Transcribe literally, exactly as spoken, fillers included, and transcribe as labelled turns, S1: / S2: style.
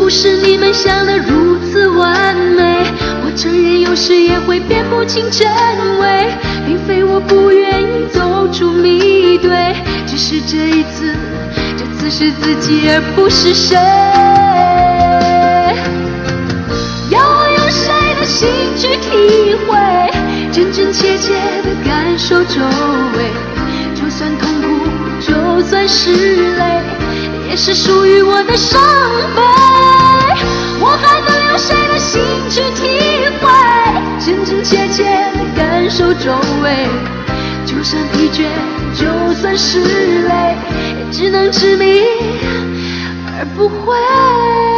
S1: 是你们想的如此完美。我承认有时也会辨不清真伪，并非我不愿意走出迷堆，只是这一次，这次是自己而不是谁。要我用谁的心去体会，真真切切的感受周围，就算痛苦，就算是泪，也是属于我的伤悲。我还能用谁的心去体会，真真切切的感受周围，就算疲倦，就算是累，也只能执迷而不悔。